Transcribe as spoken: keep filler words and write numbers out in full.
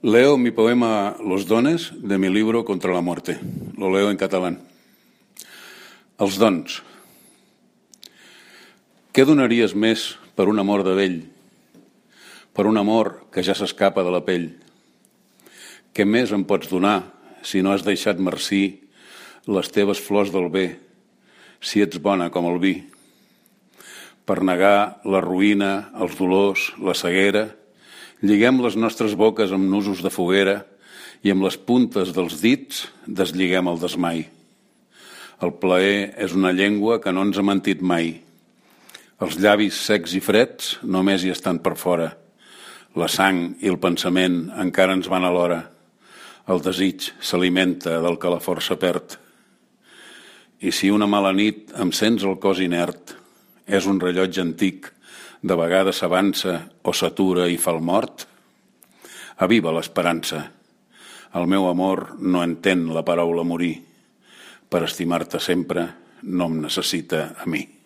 Leo mi poema Los dones de mi libro Contra la muerte. Lo leo en catalán. Els dons. Què donaries més per un amor de vell? Per un amor que ja s'escapa de la pell? Què més em pots donar si no has deixat marcir les teves flors del bé, si ets bona com el vi? Per negar la ruïna, els dolors, la ceguera, lliguem les nostres boques amb nusos de foguera i amb les puntes dels dits deslligem el desmai. El plaer és una llengua que no ens ha mentit mai. Els llavis secs i freds només hi estan per fora. La sang i el pensament encara ens van alhora. El desig s'alimenta del que la força perd. I si una mala nit em sents el cos inert, és un rellotge antic, de vegades s'avança o s'atura i fa el mort? Aviva l'esperança. El meu amor no entén la paraula morir. Per estimar-te sempre no em necessita a mi.